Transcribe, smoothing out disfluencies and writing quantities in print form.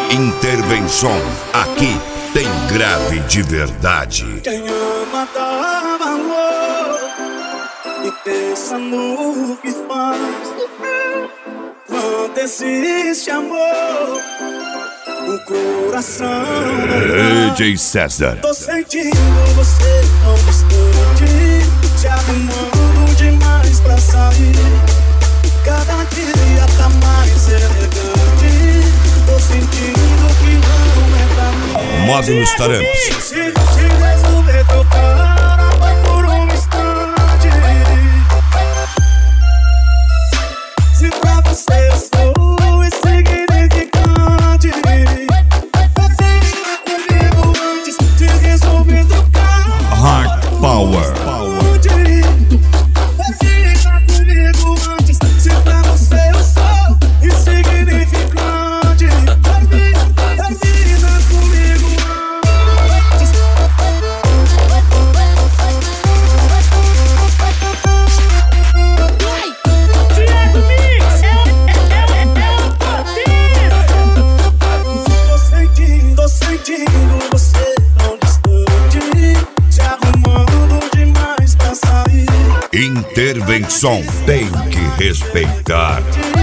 Intervenção, aqui tem grave de verdade. Quem ama dá valor e pensa no que faz. Quando existe amor, o coração não DJ César. Tô sentindo você tão distante, te arrumando demais pra sair. Cada dia tá mais elegante. Tô sentindo que não é pra mim. Modo nos tarampos. Se resolver trocar, vai por um instante. Se pra você eu sou insignificante, fica comigo antes de resolver trocar. Hard Power. Fica comigo antes, se pra você eu sou insignificante. Fica comigo antes. Direto Mix, Tô sentindo você tão distante, te arrumando demais pra sair. Intervenção tem que respeitar.